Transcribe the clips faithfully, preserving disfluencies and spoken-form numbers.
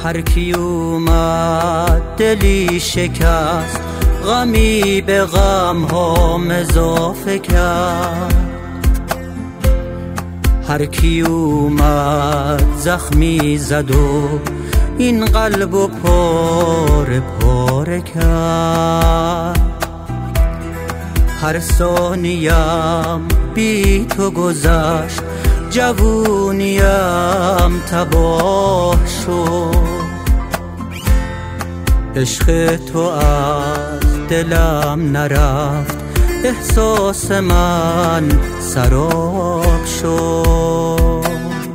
هر کی اومد دلی شکست، غمی به غم هم اضافه کرد. هر کی اومد زخمی زد و این قلب و پاره پاره کرد. هر ثانیم بی تو گذشت، جوونیم تباه شد. عشق تو از دلم نرفت، احساس من سراب شد.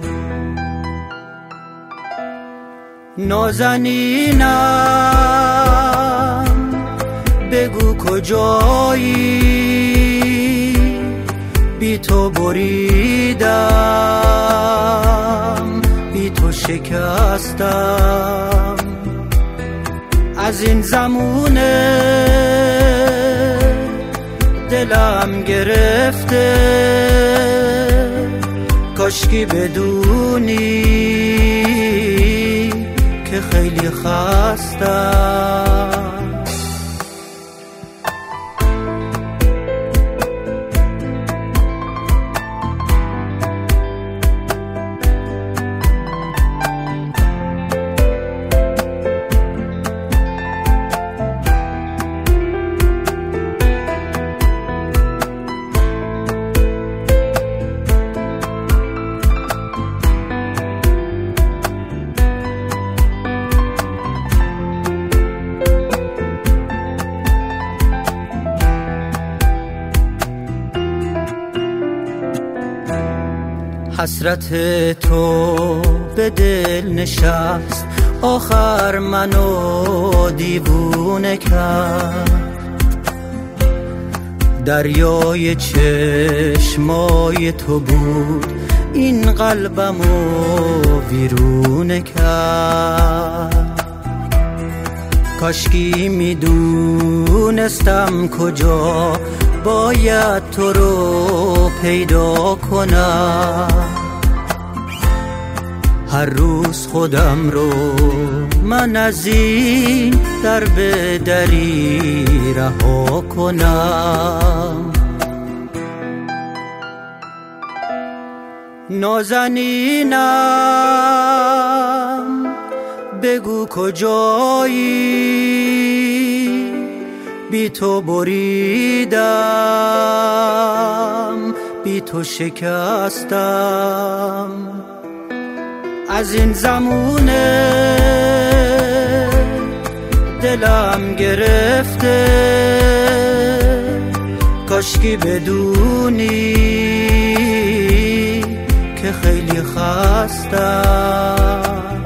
نازنینم بگو کجایی، بی تو بریدم، بی تو شکستم. از این زمونه دلم گرفته، کاشکی بدونی که خیلی خستم. حسرت تو به دل نشست، آخر منو دیوونه کرد. دریای چشمای تو بود، این قلبمو ویرونه کرد. کاشکی میدونستم کجا باید تو رو پیدا کنم. هر روز خودم رو من از این در به دری رها کنم. نازنینم بگو کجایی، بی تو بریدم، بی تو شکستم. از این زمونه دلم گرفته، کاشکی بدونی که خیلی خستم.